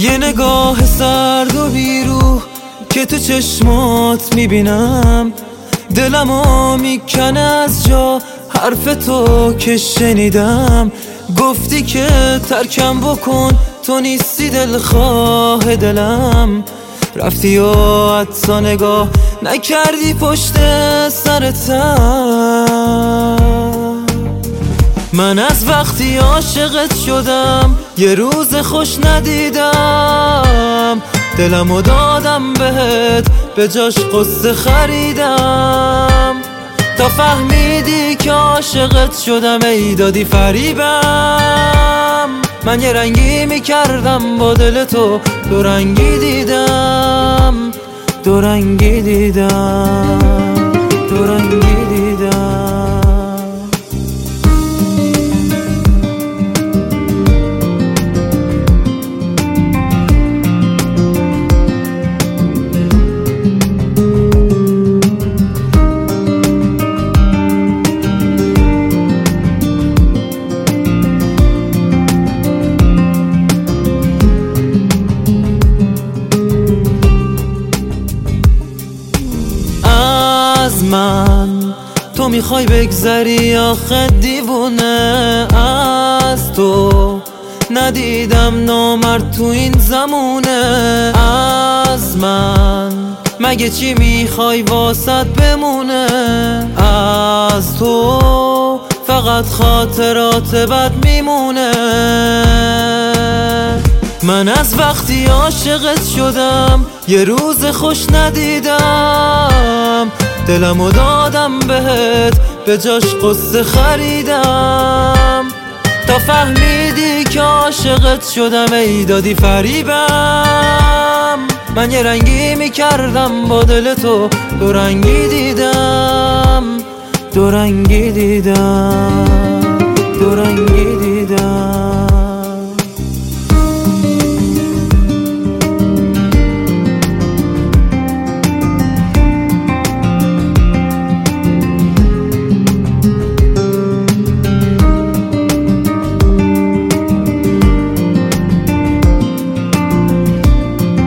یه نگاه سرد و بیروح که تو چشمات میبینم، دلمو میکنه از جا حرف تو که شنیدم. گفتی که ترکم بکن، تو نیستی دلخواه دلم. رفتی و حتی نگاه نکردی پشت سرتم. من از وقتی عاشقت شدم یه روز خوش ندیدم. دلمو دادم بهت به جاش قصه خریدم. تا فهمیدی که عاشقت شدم ای دادی فریبم. من یه رنگی میکردم با دل تو، دو رنگی دیدم، دو رنگی دیدم، دو رنگی دیدم. تو میخوای بگذری آخه دیوونه، از تو ندیدم نامرد تو این زمونه. از من مگه چی میخوای واسط بمونه؟ از تو فقط خاطرات بد میمونه. من از وقتی عاشقت شدم یه روز خوش ندیدم. دلمو دادم بهت به جاش قصه خریدم. تا فهمیدی که عاشقت شدم ای دادی فریبم. من یه رنگی میکردم با دل تو، دو رنگی دیدم، دو رنگی دیدم، دو رنگی دیدم.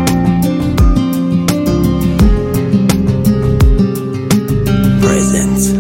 Presents.